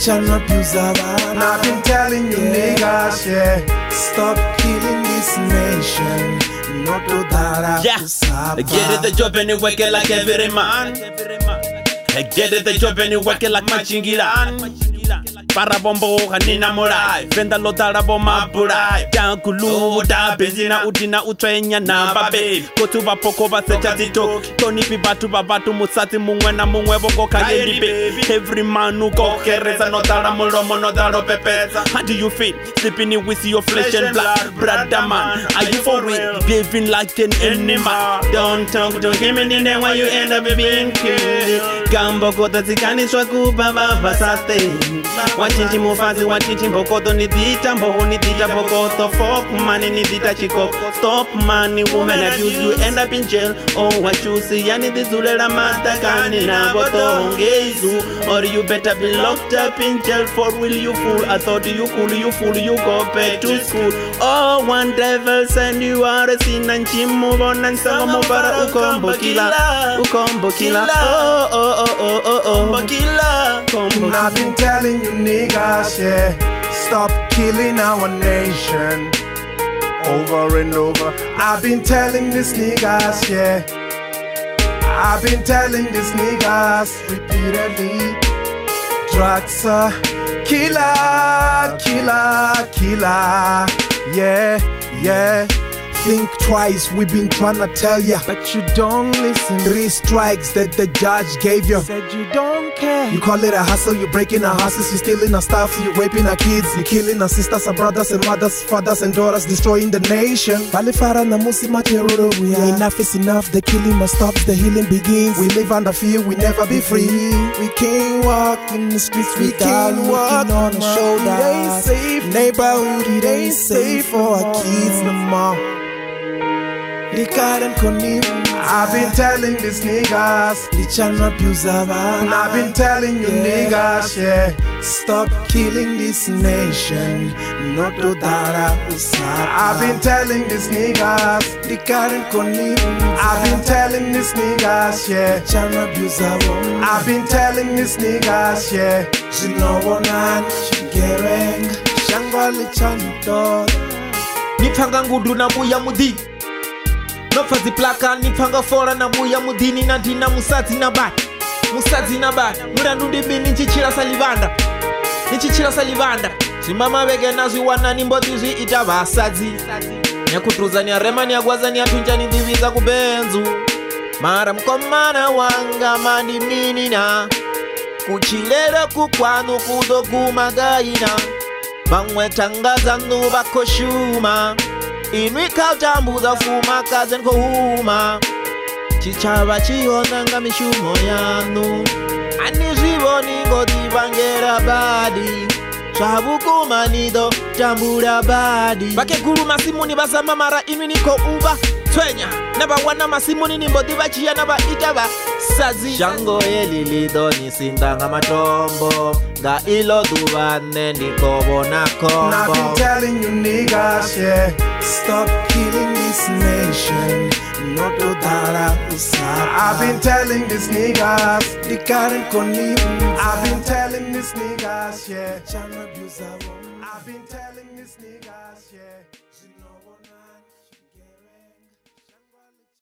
I've been telling you niggas, yeah, stop killing this nation. Not to that. Yeah, get it the job and you work it like every man. Get it the job and you work it like Machingiran. Para bombo kanina morai Venda lotara boma burai Yankulu da benzina udina utwenya na babe Kotuba poko basecha zito Toni pibatu babatu musati mungwena mungwebo koka yedi baby Every man who go kereza notara mulomo notaro pepeza How do you feel? Sleeping in with your flesh and blood Brother man, are you for real? Behaving like an animal Don't talk to him and then when you end up being killed Gambo kota zikani swakuba baba sate Wachinchi mufazi wachinchi mbokoto nidita mboho nidita bokoto Fuck money nidita chikoko Stop money woman abuse you end up in jail Oh what you see yani dizulela matakani na boto ngezu Or you better be locked up in jail for will you fool I thought you cool you fool you go back to school Oh one devil send you are a sin and chimu bonan sama mubara ukombo kila Oh oh oh oh oh oh kila I've been telling you niggas, yeah, stop killing our nation over and over. I've been telling these niggas, yeah, I've been telling these niggas repeatedly. Drugs are killer, killer, killer, yeah, yeah. Think twice, we've been trying to tell ya, but you don't listen. 3 strikes that the judge gave you. Said you don't care. You call it a hustle, you're breaking our houses, you're stealing our stuff, you're raping our kids, you're killing our sisters, our brothers and mothers, fathers and daughters, destroying the nation. Enough is enough, the killing must stop, the healing begins. We live under fear, we never be free. We can't walk in the streets, we can't walk on our shoulders. Neighborhood, it ain't safe for our kids no more. I've been telling these niggas, I've been telling you niggas, yeah, stop killing this nation. Not to that. I've been telling these niggas, I've been telling these niggas, yeah, I've been telling these niggas, yeah, she no one and she gereng, shangwali chanto. Nipanga ngudu na buya mudi Nofazi plaka nipanga fora na buya mudini na dina musazi na bat Murandu bini nchichira salivanda Simama wege nazi wana nimboti zwi itaba sazi Nyakutruza ni arema ni agwaza ni atunja ni diviza kubenzu Mara mkomana wanga mandi minina Kuchilera kukwanu kudo kumagaina Bangwe tangaza nuba koshuma Inwi kautambuza fuma kazen kohuma Chichaba chihonanga mishumo yanu Anizwibo ningo dibangera badi Chabuku manido tambura badi Bake guru masimuni basama mara inwi niko uba Twenya Naba wana masimuni nimbo dibachia naba itaba Sazi Shango elilido nisindanga matombo Ga ilo dubane nikobo na kombo I've been telling you niggas, yeah, stop killing this nation. Not to that. I've been telling these niggas, I've been telling these niggas, yeah, I've been telling these niggas.